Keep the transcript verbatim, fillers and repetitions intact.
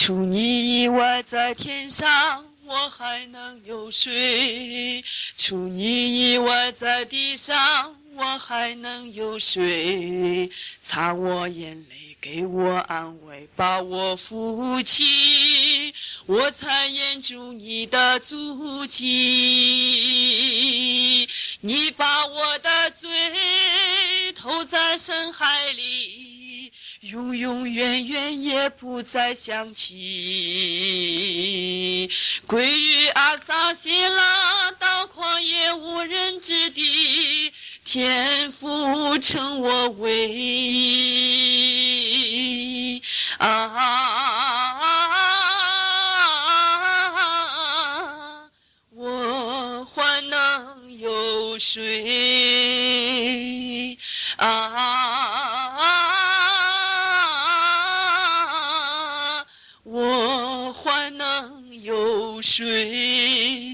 除你以外，在天上我还能有谁？除你以外，在地上我还能有谁？擦我眼泪，给我安慰，把我扶起，我才掩住你的足迹。你把我的罪投在深海里，永永远远也不再想起。归于阿撒希拉，到旷野无人之地，天父称我为啊，我还能有谁啊，我还能有谁？